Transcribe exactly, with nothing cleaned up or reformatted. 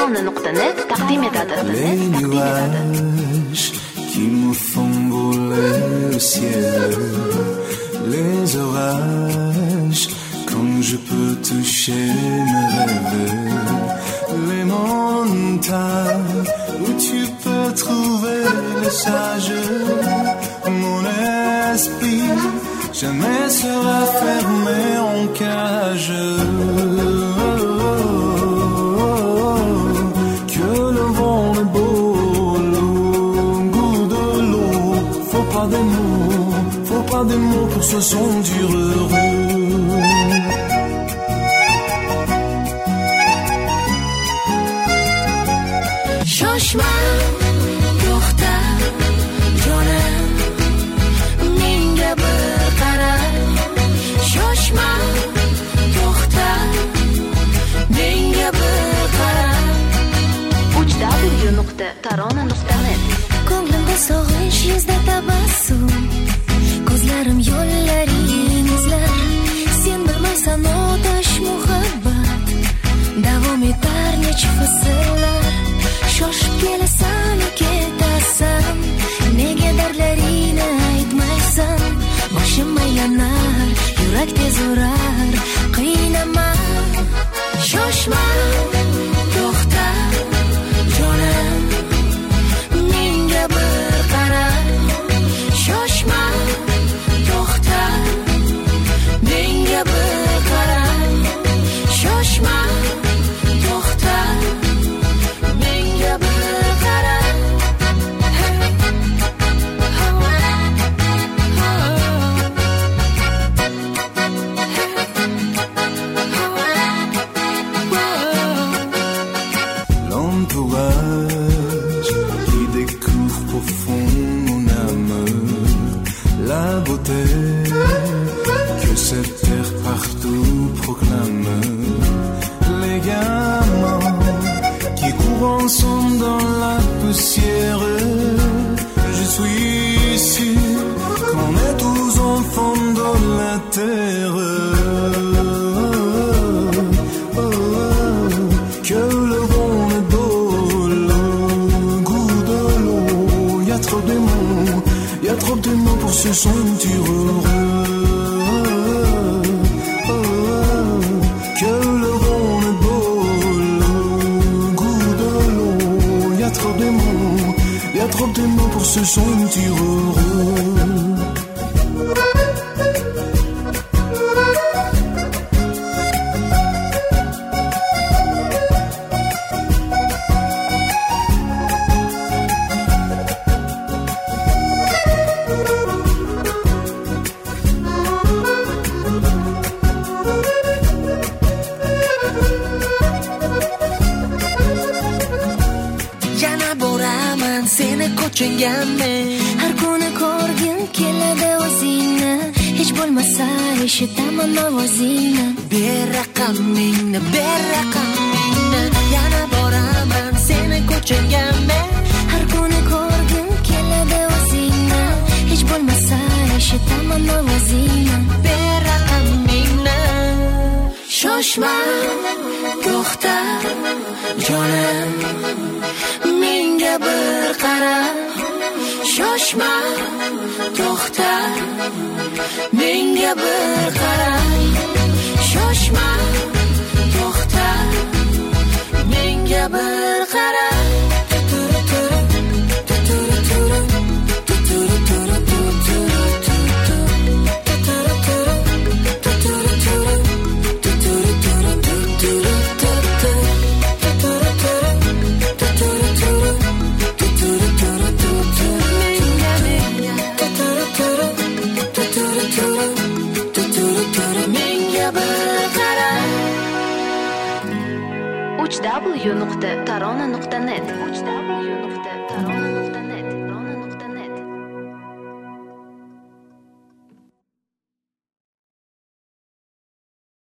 tarona nuqta net taqdim etadi. Les nuages qui me font voler au ciel, les orages quand je peux toucher mes rêves, les montagnes où tu peux trouver les sages. Mon esprit jamais sera fermé en cage. Que le vent est beau, le goût de l'eau. Faut pas des mots, faut pas des mots pour se sentir heureux. Shoshma, to'xta, jonim, menga bir qara. Shoshma, to'xta, menga bir qara. uch w nuqta tarona nuqta net. Ko'nglimda sog'ish, yuzda tabassum, ko'zlarim yo'llaring izlar. Sen bilmaysan otash muhabbat, davom etar necha fasllar. Shoshib kelasan, ketasan, nega dardlaringni aytmaysan? Boshim aylanar, yurak tez urar, qiynama. Shoshma, to'xta, jonim, menga bir qara. Shoshma, to'xta, menga bir qara. Shoshma, to'xta, menga bir qara. L'entourage qui découvre profond mon âme, la beauté que cette terre partout proclame. Les gamins qui courent ensemble dans la poussière, je suis sûr qu'on est tous enfants de la terre. Oh, oh, que le vent est beau, le goût de l'eau. Y a trop de mots, y a trop de mots pour se sentir heureux. Oh, oh, que le vent est beau, le goût de l'eau. Y a trop de mots, y a trop de mots pour se sentir heureux. Yana boraman seni ko'chingami, har kuni ko'rgim keladi o'zingni. Hech bo'lmasa eshitaman ovozingni. Ber raqamingni, ber raqamingni. Yana boraman seni ko'chingami, har kuni ko'rgim keladi o'zingni. Hech bo'lmasa eshitaman ovozingni. Ber raqamingni. Shoshma, to'xta, jonim, menga bir qara. Shoshma, to'xta, menga bir qara. Shoshma, to'xta, menga bir qara. uch w nuqta tarona nuqta net uch w nuqta tarona nuqta net